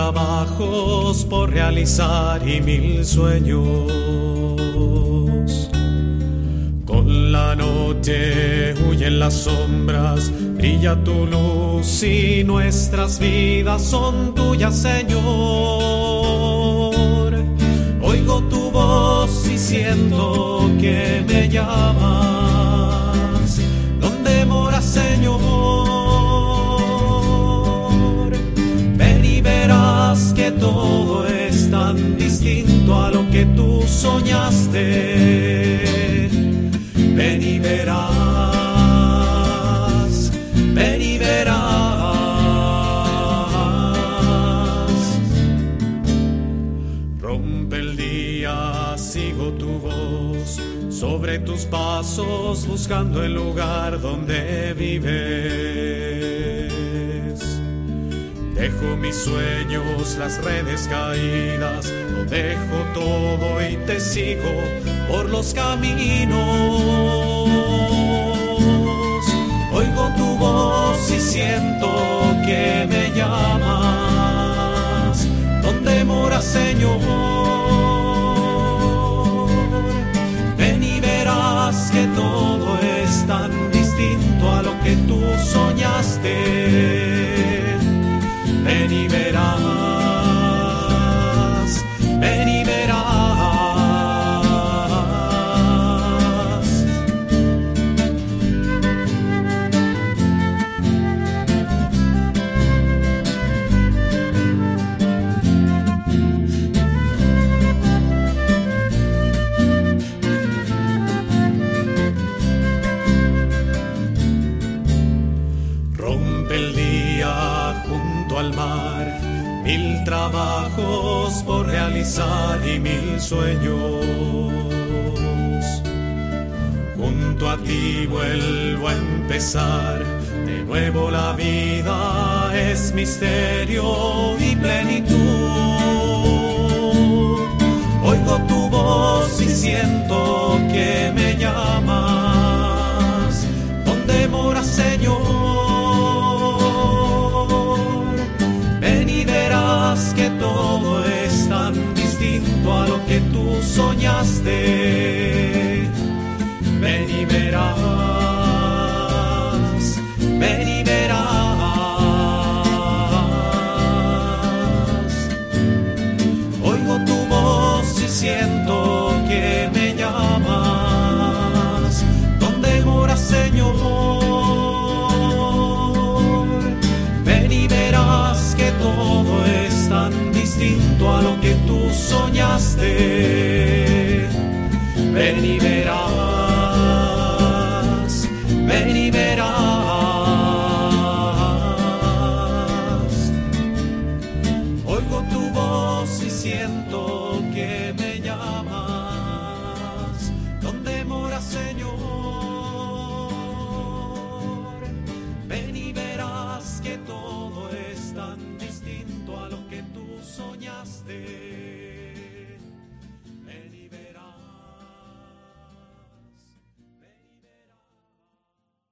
trabajos por realizar y 1000 sueños. Con la noche huyen las sombras, brilla tu luz y nuestras vidas son tuyas, Señor. Oigo tu voz y siento que me llamas. ¿Dónde moras, Señor? Ven y verás que todo es tan distinto a lo que tú soñaste. Ven y verás, ven y verás. Rompe el día, sigo tu voz, sobre tus pasos buscando el lugar donde vives. Dejo mis sueños, las redes caídas, lo dejo todo y te sigo por los caminos. Oigo tu voz y siento que me llamas. ¿Dónde moras, Señor? Ven y verás que todo es tan distinto a lo que tú soñaste. Ven y verás, ven y verás. Rompe el día junto al mar, 1000 trabajos por realizar y 1000 sueños. Junto a ti vuelvo a empezar, de nuevo la vida es misterio y plenitud. Oigo tu voz y siento que me llamas. ¿Dónde moras, Señor? Que todo es tan distinto a lo que tú soñaste. Ven y verás, ven y verás. Oigo tu voz y siento que me llamas. ¿Dónde moras, Señor? Ven y verás que todo es tan distinto a lo que tú soñaste. Ven y verás.